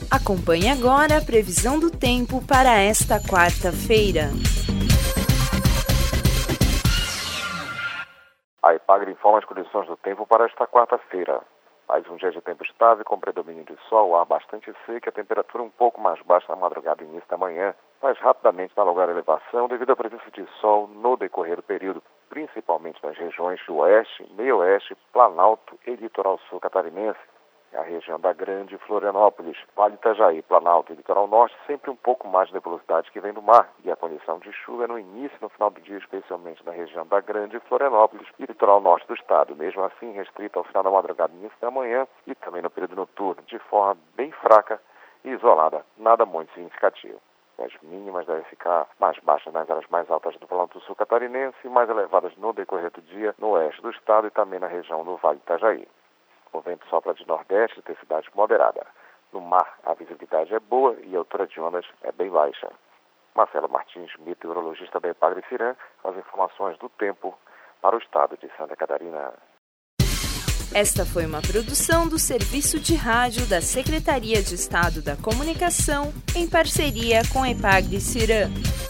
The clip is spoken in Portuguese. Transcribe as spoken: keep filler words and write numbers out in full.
Acompanhe agora a previsão do tempo para esta quarta-feira. A Epagre informa as condições do tempo para esta quarta-feira. Mais um dia de tempo estável, com predomínio de sol, ar bastante seco e a temperatura um pouco mais baixa na madrugada e início da manhã, mas rapidamente dá lugar à elevação devido à presença de sol no decorrer do período, principalmente nas regiões do oeste, meio-oeste, Planalto e litoral sul catarinense, a região da Grande Florianópolis, Vale Itajaí, Planalto e litoral norte, sempre um pouco mais de nebulosidade que vem do mar, e a condição de chuva é no início e no final do dia, especialmente na região da Grande Florianópolis e litoral norte do estado, mesmo assim restrita ao final da madrugada e início da manhã e também no período noturno, de forma bem fraca e isolada, nada muito significativo. As mínimas devem ficar mais baixas nas áreas mais altas do Planalto sul catarinense e mais elevadas no decorrer do dia no oeste do estado e também na região do Vale Itajaí. O vento sopra de nordeste e intensidade moderada. No mar, a visibilidade é boa e a altura de ondas é bem baixa. Marcelo Martins, meteorologista da Epagre Ciran, as informações do tempo para o estado de Santa Catarina. Esta foi uma produção do Serviço de Rádio da Secretaria de Estado da Comunicação, em parceria com a Epagre Ciran.